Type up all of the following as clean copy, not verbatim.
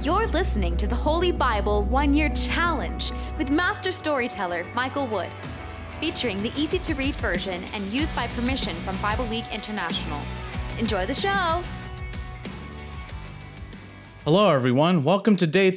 You're listening to the Holy Bible 1-Year Challenge with Master Storyteller Michael Wood, featuring the easy-to-read version and used by permission from Bible League International. Enjoy the show! Hello everyone, welcome to day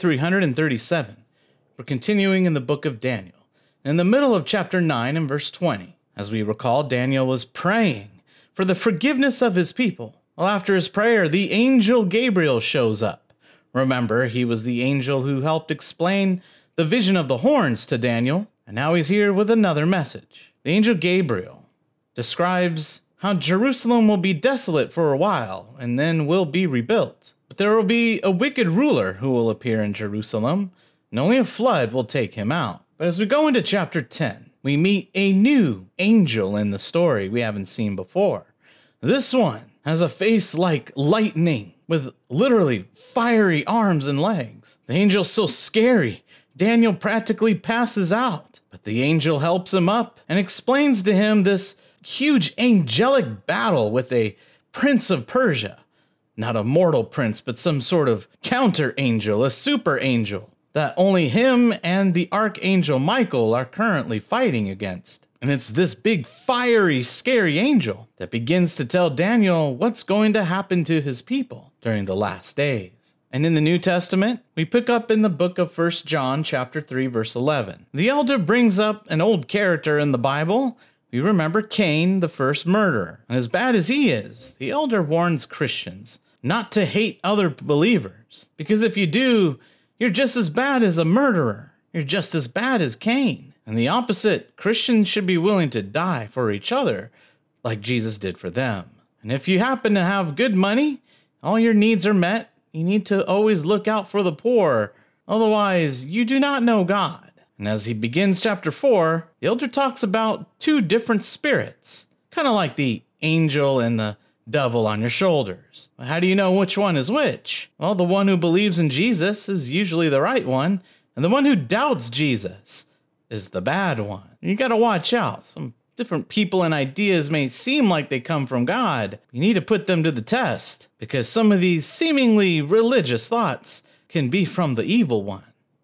337. We're continuing in the book of Daniel, in the middle of chapter 9 and verse 20. As we recall, Daniel was praying for the forgiveness of his people. Well, after his prayer, the angel Gabriel shows up. Remember, he was the angel who helped explain the vision of the horns to Daniel, and now he's here with another message. The angel Gabriel describes how Jerusalem will be desolate for a while and then will be rebuilt. But there will be a wicked ruler who will appear in Jerusalem, and only a flood will take him out. But as we go into chapter 10, we meet a new angel in the story we haven't seen before. This one has a face like lightning, with literally fiery arms and legs. The angel's so scary, Daniel practically passes out. But the angel helps him up and explains to him this huge angelic battle with a prince of Persia. Not a mortal prince, but some sort of counter angel, a super angel, that only him and the archangel Michael are currently fighting against. And it's this big, fiery, scary angel that begins to tell Daniel what's going to happen to his people during the last days. And in the New Testament, we pick up in the book of 1 John chapter 3, verse 11. The elder brings up an old character in the Bible. We remember Cain, the first murderer. And as bad as he is, the elder warns Christians not to hate other believers. Because if you do, you're just as bad as a murderer. You're just as bad as Cain. And the opposite, Christians should be willing to die for each other like Jesus did for them. And if you happen to have good money, all your needs are met, you need to always look out for the poor. Otherwise, you do not know God. And as he begins chapter 4, the elder talks about two different spirits, kind of like the angel and the devil on your shoulders. How do you know which one is which? Well, the one who believes in Jesus is usually the right one, and the one who doubts Jesus is the bad one. You got to watch out. Some different people and ideas may seem like they come from God. You need to put them to the test, because some of these seemingly religious thoughts can be from the evil one.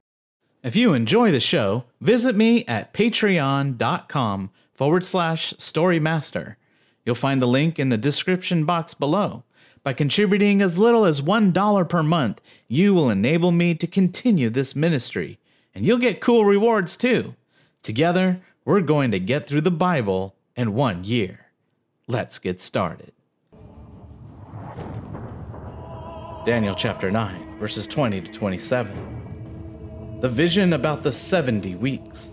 If you enjoy the show, visit me at patreon.com/storymaster. You'll find the link in the description box below. By contributing as little as $1 per month, you will enable me to continue this ministry, and you'll get cool rewards too. Together, we're going to get through the Bible in 1 year. Let's get started. Daniel chapter 9, verses 20 to 27. The vision about the 70 weeks.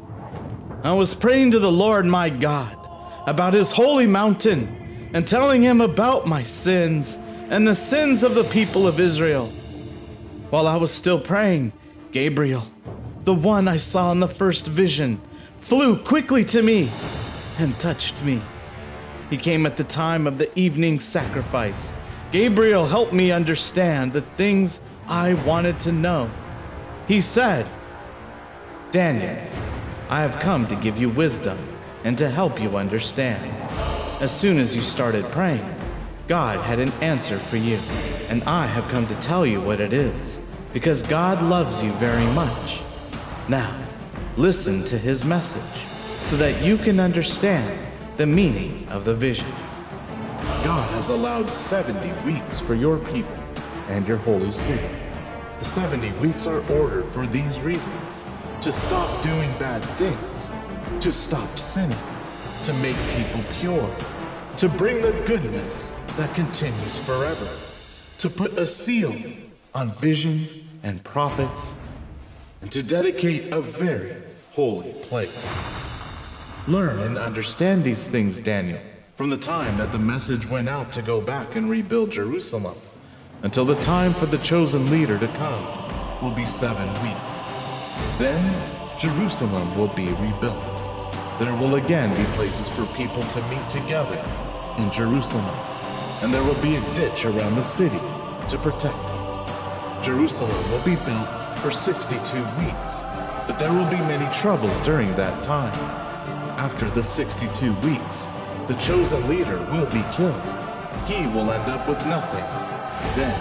I was praying to the Lord my God about his holy mountain and telling him about my sins and the sins of the people of Israel. While I was still praying, Gabriel, the one I saw in the first vision, flew quickly to me and touched me. He came at the time of the evening sacrifice. Gabriel helped me understand the things I wanted to know. He said, Daniel, I have come to give you wisdom and to help you understand. As soon as you started praying, God had an answer for you, and I have come to tell you what it is, because God loves you very much. Now, listen to his message so that you can understand the meaning of the vision. God has allowed 70 weeks for your people and your holy city. The 70 weeks are ordered for these reasons: to stop doing bad things, to stop sinning, to make people pure, to bring the goodness that continues forever, to put a seal on visions and prophets, and to dedicate a very holy place. Learn and understand these things, Daniel, from the time that the message went out to go back and rebuild Jerusalem until the time for the chosen leader to come will be 7 weeks. Then Jerusalem will be rebuilt. There will again be places for people to meet together in Jerusalem, and there will be a ditch around the city to protect it. Jerusalem will be built for 62 weeks, but there will be many troubles during that time. After the 62 weeks, the chosen leader will be killed. He will end up with nothing. Then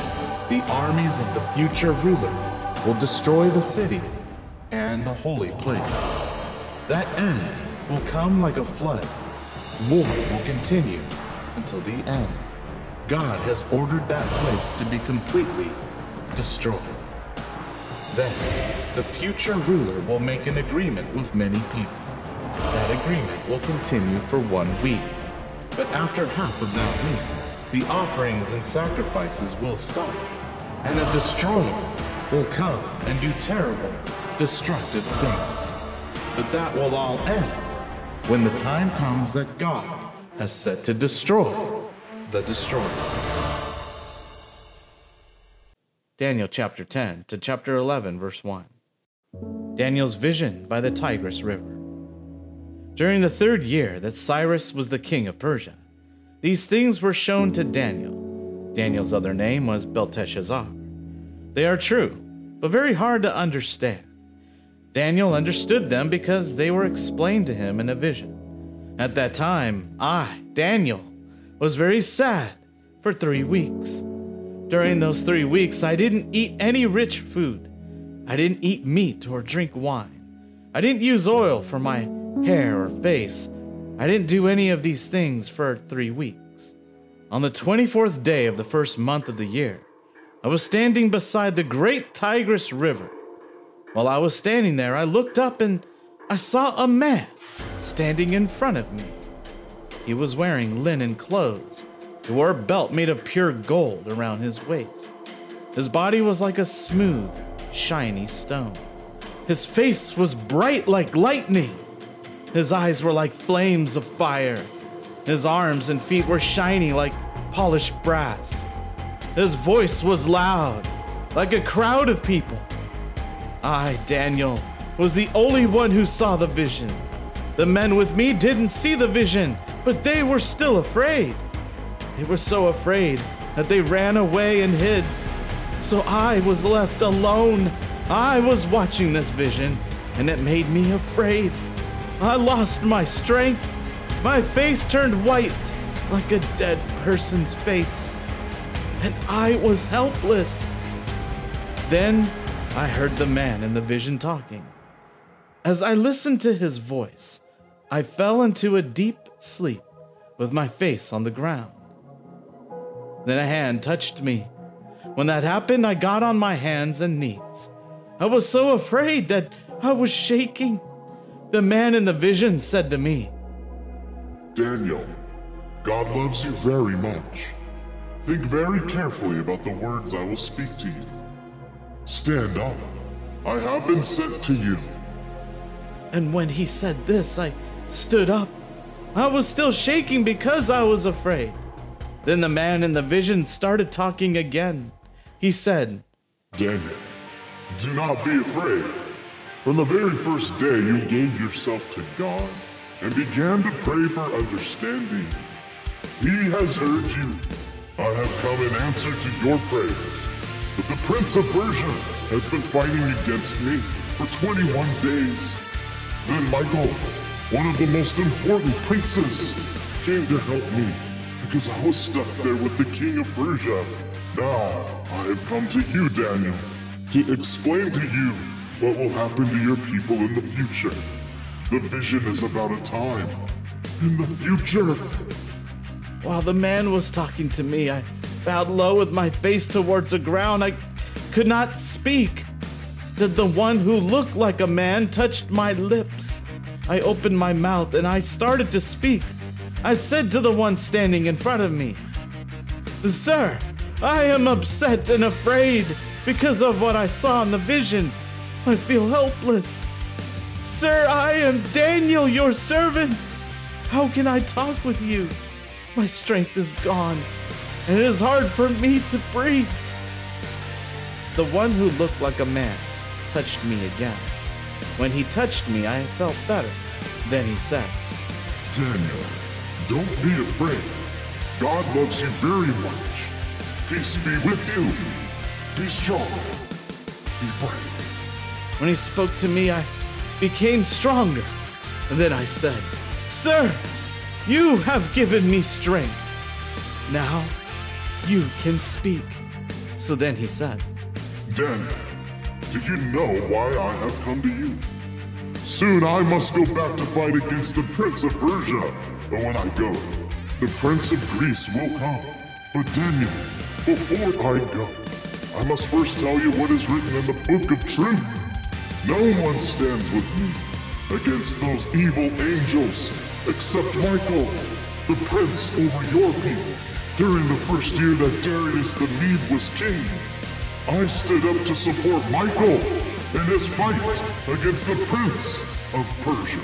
the armies of the future ruler will destroy the city and the holy place. That end will come like a flood. War will continue until the end. God has ordered that place to be completely destroyed. Then, the future ruler will make an agreement with many people. That agreement will continue for 1 week. But after half of that week, the offerings and sacrifices will stop, and a destroyer will come and do terrible, destructive things. But that will all end when the time comes that God has set to destroy the destroyer. Daniel chapter 10 to chapter 11, verse 1. Daniel's vision by the Tigris River. During the 3rd year that Cyrus was the king of Persia, these things were shown to Daniel. Daniel's other name was Belteshazzar. They are true, but very hard to understand. Daniel understood them because they were explained to him in a vision. At that time, I, Daniel, was very sad for 3 weeks. During those 3 weeks, I didn't eat any rich food. I didn't eat meat or drink wine. I didn't use oil for my hair or face. I didn't do any of these things for 3 weeks. On the 24th day of the 1st month of the year, I was standing beside the great Tigris River. While I was standing there, I looked up and I saw a man standing in front of me. He was wearing linen clothes. He wore a belt made of pure gold around his waist. His body was like a smooth, shiny stone. His face was bright like lightning. His eyes were like flames of fire. His arms and feet were shiny like polished brass. His voice was loud, like a crowd of people. I, Daniel, was the only one who saw the vision. The men with me didn't see the vision, but they were still afraid. They were so afraid that they ran away and hid. So I was left alone. I was watching this vision, and it made me afraid. I lost my strength. My face turned white like a dead person's face, and I was helpless. Then I heard the man in the vision talking. As I listened to his voice, I fell into a deep sleep with my face on the ground. Then a hand touched me. When that happened, I got on my hands and knees. I was so afraid that I was shaking. The man in the vision said to me, Daniel, God loves you very much. Think very carefully about the words I will speak to you. Stand up. I have been sent to you. And when he said this, I stood up. I was still shaking because I was afraid. Then the man in the vision started talking again. He said, Daniel, do not be afraid. From the very first day you gave yourself to God and began to pray for understanding. He has heard you. I have come in answer to your prayers. But the Prince of Persia has been fighting against me for 21 days. Then Michael, one of the most important princes, came to help me because I was stuck there with the king of Persia. Now, I have come to you, Daniel, to explain to you what will happen to your people in the future. The vision is about a time in the future. While the man was talking to me, I bowed low with my face towards the ground. I could not speak. Then the one who looked like a man touched my lips. I opened my mouth and I started to speak. I said to the one standing in front of me, Sir, I am upset and afraid because of what I saw in the vision. I feel helpless. Sir, I am Daniel, your servant. How can I talk with you? My strength is gone, and it is hard for me to breathe. The one who looked like a man touched me again. When he touched me, I felt better. Then he said, Daniel, don't be afraid. God loves you very much. Peace be with you. Be strong. Be brave. When he spoke to me, I became stronger. And then I said, Sir, you have given me strength. Now you can speak. So then he said, Daniel, do you know why I have come to you? Soon I must go back to fight against the Prince of Persia. But when I go, the Prince of Greece will come. But Daniel, before I go, I must first tell you what is written in the Book of Truth. No one stands with me against those evil angels except Michael, the prince over your people. During the first year that Darius the Mede was king, I stood up to support Michael in his fight against the Prince of Persia.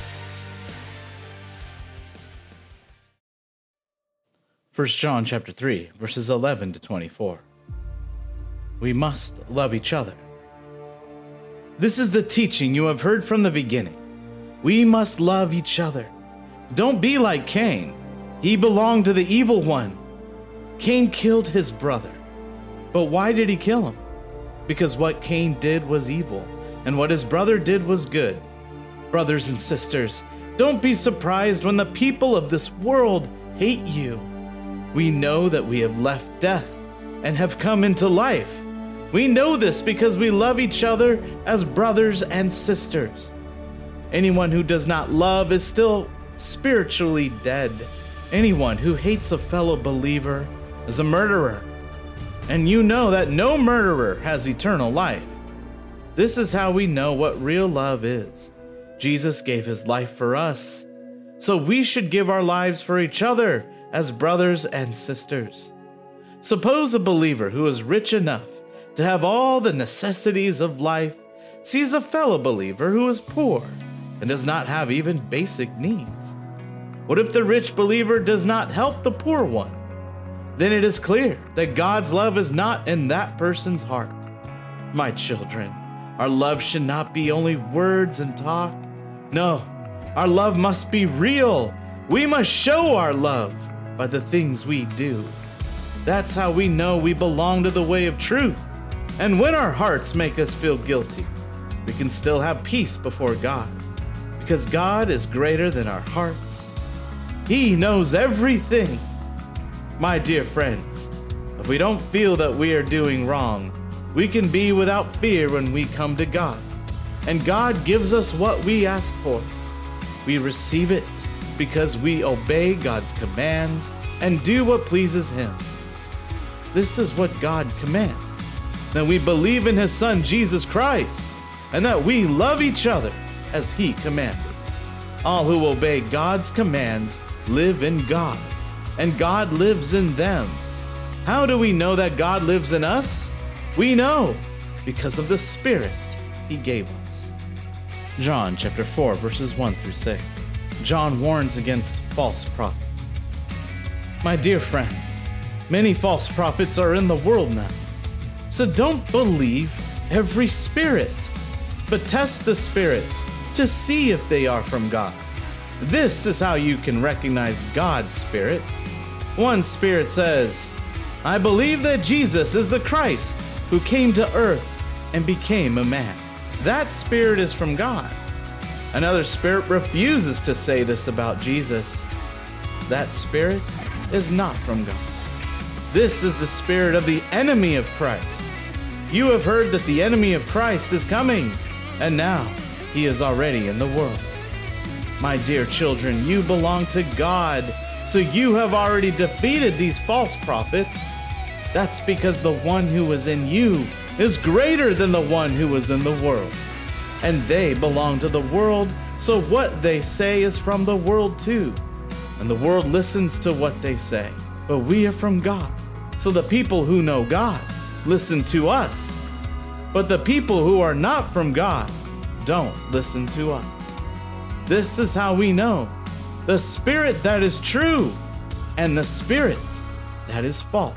First John chapter 3, verses 11 to 24. We must love each other. This is the teaching you have heard from the beginning. We must love each other. Don't be like Cain. He belonged to the evil one. Cain killed his brother. But why did he kill him? Because what Cain did was evil, and what his brother did was good. Brothers and sisters, don't be surprised when the people of this world hate you. We know that we have left death and have come into life. We know this because we love each other as brothers and sisters. Anyone who does not love is still spiritually dead. Anyone who hates a fellow believer is a murderer. And you know that no murderer has eternal life. This is how we know what real love is. Jesus gave his life for us, so we should give our lives for each other as brothers and sisters. Suppose a believer who is rich enough to have all the necessities of life sees a fellow believer who is poor and does not have even basic needs. What if the rich believer does not help the poor one? Then it is clear that God's love is not in that person's heart. My children, our love should not be only words and talk. No, our love must be real. We must show our love by the things we do. That's how we know we belong to the way of truth. And when our hearts make us feel guilty, we can still have peace before God, because God is greater than our hearts. He knows everything. My dear friends, if we don't feel that we are doing wrong, we can be without fear when we come to God. And God gives us what we ask for. We receive it because we obey God's commands and do what pleases Him. This is what God commands, that we believe in His Son, Jesus Christ, and that we love each other as He commanded. All who obey God's commands live in God, and God lives in them. How do we know that God lives in us? We know because of the Spirit He gave us. John chapter 4, verses 1 through 6. John warns against false prophets. My dear friends, many false prophets are in the world now. So don't believe every spirit, but test the spirits to see if they are from God. This is how you can recognize God's Spirit. One spirit says, I believe that Jesus is the Christ who came to earth and became a man. That spirit is from God. Another spirit refuses to say this about Jesus. That spirit is not from God. This is the spirit of the enemy of Christ. You have heard that the enemy of Christ is coming, and now he is already in the world. My dear children, you belong to God, so you have already defeated these false prophets. That's because the one who is in you is greater than the one who is in the world. And they belong to the world, so what they say is from the world too. And the world listens to what they say. But we are from God, so the people who know God listen to us. But the people who are not from God don't listen to us. This is how we know the spirit that is true and the spirit that is false.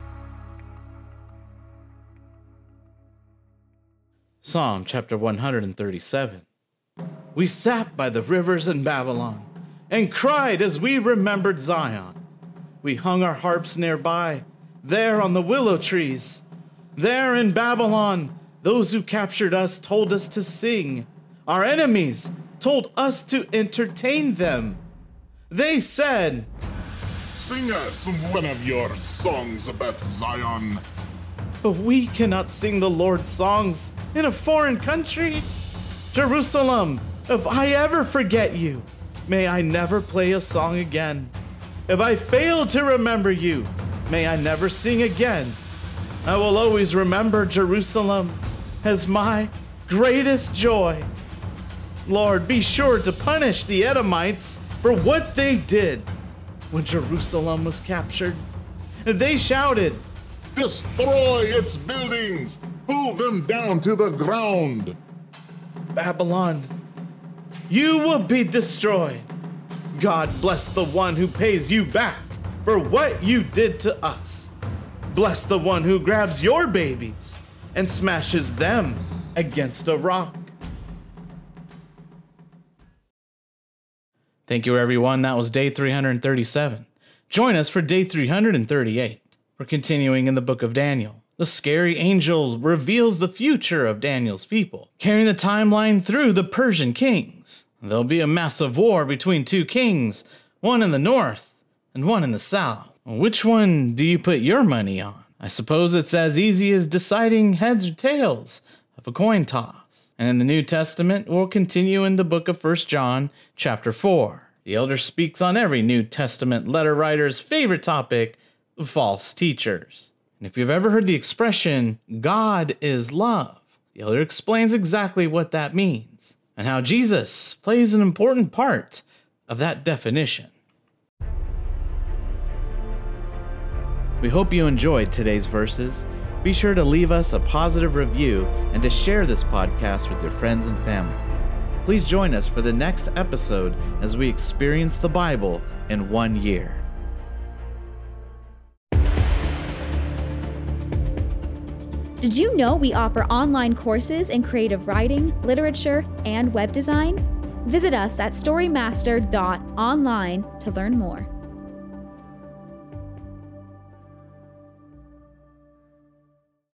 Psalm chapter 137. We sat by the rivers in Babylon and cried as we remembered Zion. We hung our harps nearby, there on the willow trees. There in Babylon, those who captured us told us to sing. Our enemies told us to entertain them. They said, Sing us one of your songs about Zion. but we cannot sing the Lord's songs in a foreign country. Jerusalem, if I ever forget you, may I never play a song again. If I fail to remember you, may I never sing again. I will always remember Jerusalem as my greatest joy. Lord, be sure to punish the Edomites for what they did when Jerusalem was captured. They shouted, Destroy its buildings! Pull them down to the ground! Babylon, you will be destroyed. God bless the one who pays you back for what you did to us. Bless the one who grabs your babies and smashes them against a rock. Thank you, everyone. That was day 337. Join us for day 338. We're continuing in the book of Daniel. The scary angel reveals the future of Daniel's people, carrying the timeline through the Persian kings. There'll be a massive war between two kings, one in the north and one in the south. Which one do you put your money on? I suppose it's as easy as deciding heads or tails of a coin toss. And in the New Testament, we'll continue in the book of 1 John, chapter 4. The elder speaks on every New Testament letter writer's favorite topic, false teachers. And if you've ever heard the expression, God is love, the elder explains exactly what that means and how Jesus plays an important part of that definition. We hope you enjoyed today's verses. Be sure to leave us a positive review and to share this podcast with your friends and family. Please join us for the next episode as we experience the Bible in 1 year. Did you know we offer online courses in creative writing, literature, and web design? Visit us at storymaster.online to learn more.